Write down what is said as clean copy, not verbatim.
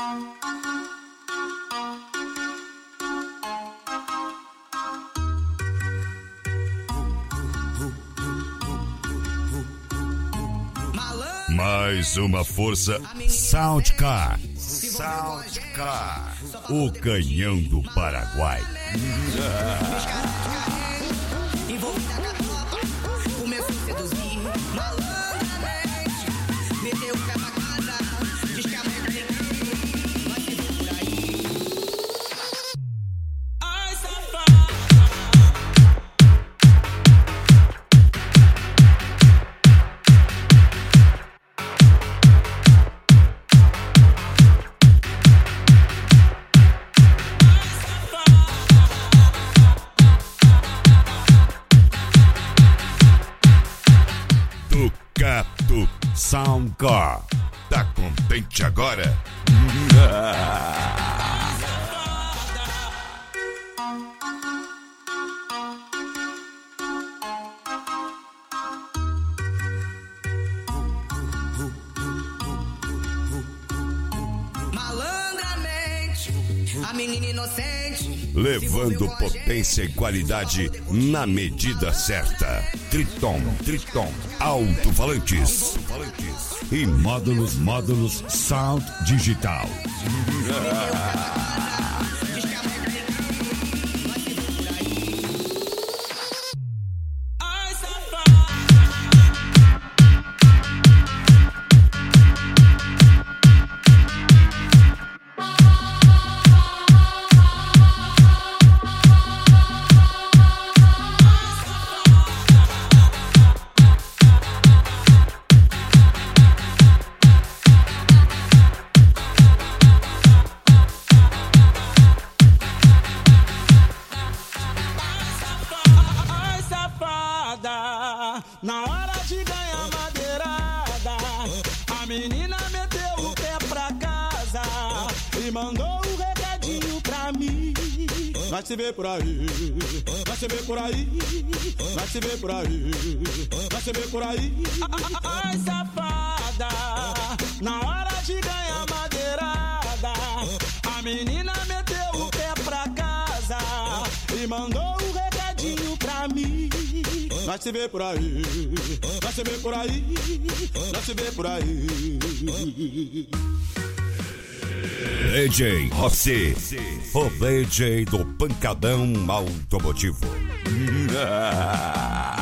Mais uma força Soundcar. Soundcar, o canhão do Paraguai. Começou a seduzir malandramente, meteu o pé pra casa, diz que a mãe vai se ver por aí. Ai, safado. Ducato Soundcar. Tá contente agora? Malandramente, a menina inocente, Levando potência e qualidade na medida certa. Triton, alto-falantes e módulos Sound Digital. ai, safado. Ai, safada, na hora de ganhar madeirada, a menina meteu o pé pra casa e mandou um recadinho pra mim. Vai se ver por aí, vai se ver por aí, vai se ver por aí, vai se ver por aí. Ai, safada, na hora de ganhar madeirada, a menina meteu o pé pra casa e mandou um recadinho pra mim. Vai se ver por aí, vai se ver por aí, vai se ver por aí. DJ Rossi, o DJ do Pancadão Automotivo.